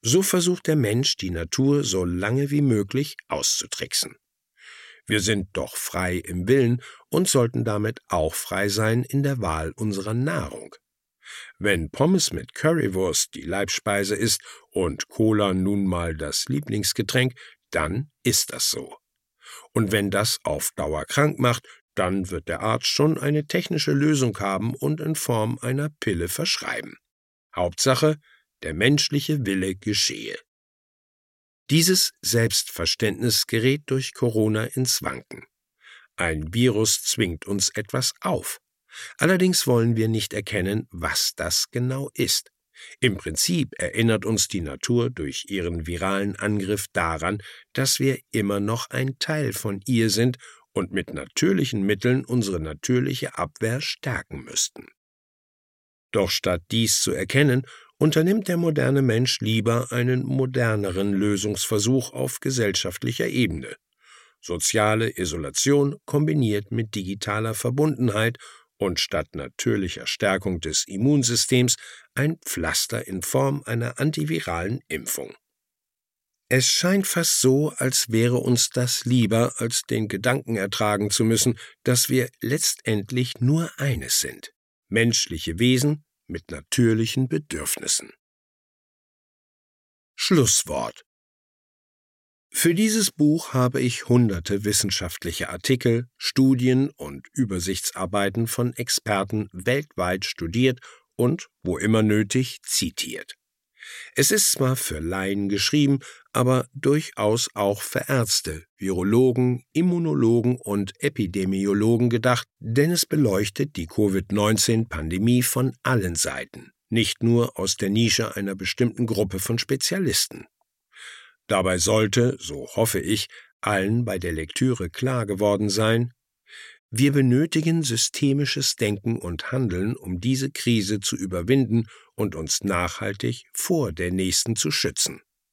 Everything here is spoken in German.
So versucht der Mensch, die Natur so lange wie möglich auszutricksen. Wir sind doch frei im Willen und sollten damit auch frei sein in der Wahl unserer Nahrung. Wenn Pommes mit Currywurst die Leibspeise ist und Cola nun mal das Lieblingsgetränk, dann ist das so. Und wenn das auf Dauer krank macht, dann wird der Arzt schon eine technische Lösung haben und in Form einer Pille verschreiben. Hauptsache, der menschliche Wille geschehe. Dieses Selbstverständnis gerät durch Corona ins Wanken. Ein Virus zwingt uns etwas auf. Allerdings wollen wir nicht erkennen, was das genau ist. Im Prinzip erinnert uns die Natur durch ihren viralen Angriff daran, dass wir immer noch ein Teil von ihr sind und mit natürlichen Mitteln unsere natürliche Abwehr stärken müssten. Doch statt dies zu erkennen, unternimmt der moderne Mensch lieber einen moderneren Lösungsversuch auf gesellschaftlicher Ebene. Soziale Isolation kombiniert mit digitaler Verbundenheit und statt natürlicher Stärkung des Immunsystems ein Pflaster in Form einer antiviralen Impfung. Es scheint fast so, als wäre uns das lieber, als den Gedanken ertragen zu müssen, dass wir letztendlich nur eines sind: menschliche Wesen mit natürlichen Bedürfnissen. Schlusswort. Für dieses Buch habe ich hunderte wissenschaftliche Artikel, Studien und Übersichtsarbeiten von Experten weltweit studiert und, wo immer nötig, zitiert. Es ist zwar für Laien geschrieben, aber durchaus auch für Ärzte, Virologen, Immunologen und Epidemiologen gedacht, denn es beleuchtet die Covid-19-Pandemie von allen Seiten, nicht nur aus der Nische einer bestimmten Gruppe von Spezialisten. Dabei sollte, so hoffe ich, allen bei der Lektüre klar geworden sein: Wir benötigen systemisches Denken und Handeln, um diese Krise zu überwinden und uns nachhaltig vor der nächsten zu schützen.